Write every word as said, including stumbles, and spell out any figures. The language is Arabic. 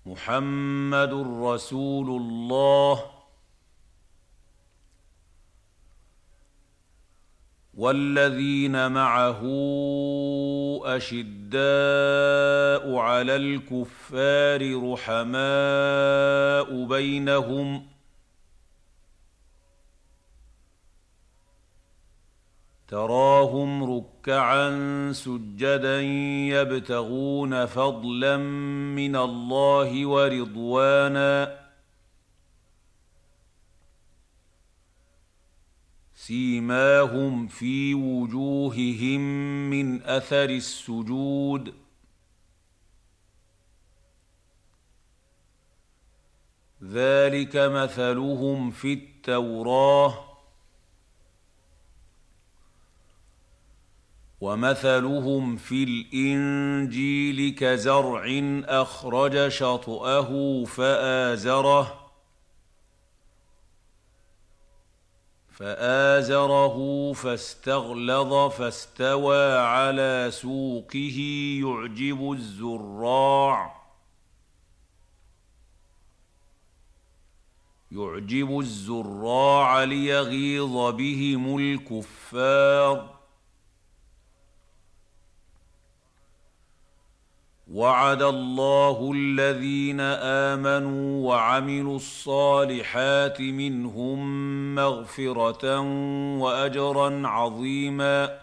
محمد رسول الله والذين معه أشداء على الكفار رحماء بينهم تراهم ركعا سجدا يبتغون فضلا من الله ورضوانا سيماهم في وجوههم من أثر السجود ذلك مثلهم في التوراة ومثلهم في الإنجيل كزرع أخرج شطأه فآزره فآزره فاستغلظ فاستوى على سوقه يعجب الزراع يعجب الزراع ليغيظ بهم الكفار وعد الله الذين آمنوا وعملوا الصالحات منهم مغفرة وأجرا عظيما